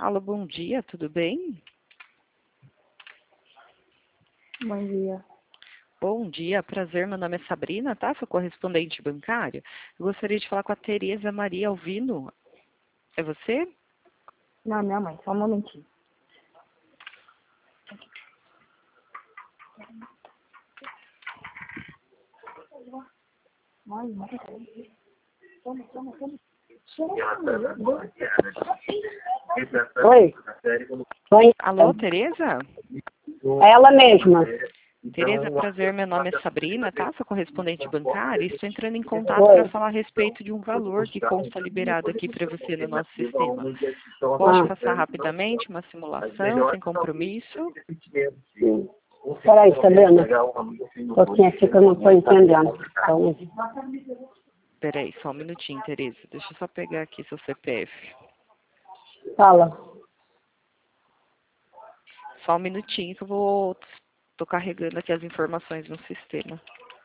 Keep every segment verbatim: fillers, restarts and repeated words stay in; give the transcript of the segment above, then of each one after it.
Alô, bom dia, tudo bem? Bom dia. Bom dia, prazer, meu nome é Sabrina, tá? Sou correspondente bancária. Eu gostaria de falar com a Tereza Maria Alvino. É você? Não, minha mãe, só um momentinho. Mãe, mãe. Toma, toma, toma. Oi. Oi. Alô, Tereza? É ela mesma. Tereza, prazer, meu nome é Sabrina, tá? Sou correspondente bancária e estou entrando em contato Oi. para falar a respeito de um valor que consta liberado aqui para você no nosso sistema. Pode Ah. passar rapidamente uma simulação, sem compromisso? Sim. Peraí, Sabrina. Um pouquinho aqui que eu não estou entendendo. Então, Peraí, só um minutinho, Tereza. Deixa eu só pegar aqui seu C P F. fala. Só um minutinho que eu vou... Tô carregando aqui as informações no sistema.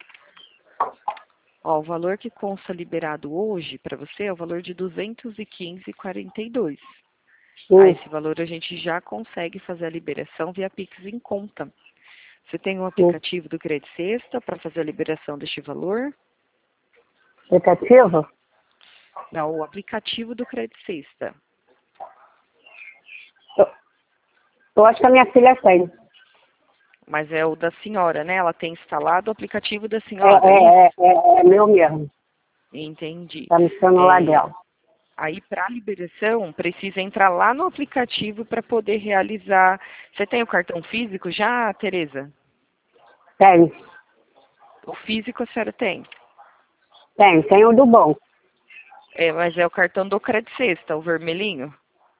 Ó, o valor que consta liberado hoje para você é o valor de duzentos e quinze reais e quarenta e dois centavos. Hum. A esse valor a gente já consegue fazer a liberação via Pix em conta. Você tem um aplicativo do Credit Sexta para fazer a liberação deste valor? Aplicativo? Não, o aplicativo do Credit Sexta. Eu, eu acho que a minha filha tem. Mas é o da senhora, né? Ela tem instalado o aplicativo da É, senhora, é, é isso? é, é, é meu mesmo. Entendi. Tá no celular É, dela. Aí, para a liberação, precisa entrar lá no aplicativo para poder realizar. Você tem o cartão físico já, Tereza? Tem. O físico a senhora tem? Tem, tem o do bom. É, mas é o cartão do Credit Sexta, o vermelhinho?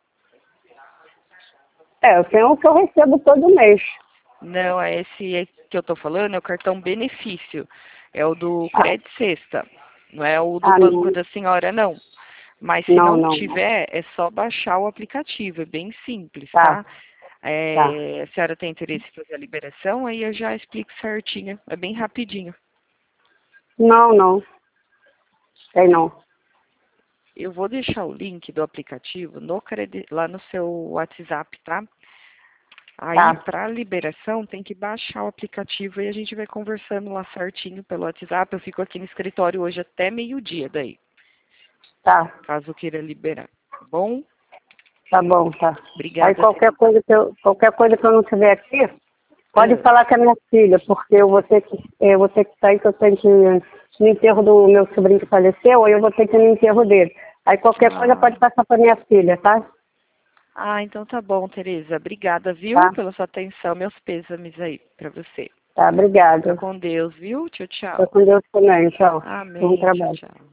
É, eu tenho o que eu recebo todo mês. Não, é esse que eu estou falando, é o cartão benefício. É o do Ah, Credit Sexta. Não é o do ah banco não, da senhora, não. Mas se não, não não, não. tiver, é só baixar o aplicativo. É bem simples, Tá, tá? tá. É, a senhora tem interesse em fazer a liberação? Aí eu já explico certinho. É bem rapidinho. Não, não. Tem não. Eu vou deixar o link do aplicativo no credi- lá no seu WhatsApp, tá? Aí, Tá, para liberação, tem que baixar o aplicativo e a gente vai conversando lá certinho pelo WhatsApp. Eu fico aqui no escritório hoje até meio-dia daí, tá. caso queira liberar. Tá bom? Tá bom, tá. Aí Obrigada, qualquer Tereza. coisa que eu, qualquer coisa que eu não tiver aqui, pode Ah, falar com a minha filha, porque eu vou ter que, eu vou ter que sair, que eu tenho que ir no enterro do meu sobrinho que faleceu, aí eu vou ter que ir no enterro dele. Aí qualquer coisa ah, pode passar para minha filha, tá? ah, então tá bom, Tereza. Obrigada, viu, Tá? pela sua atenção. Meus pêsames aí para você. Tá, Fica obrigada. com Deus, viu? Tchau, Fica tchau. com Deus também, tchau. Bom Amém. Tchau, trabalho. tchau.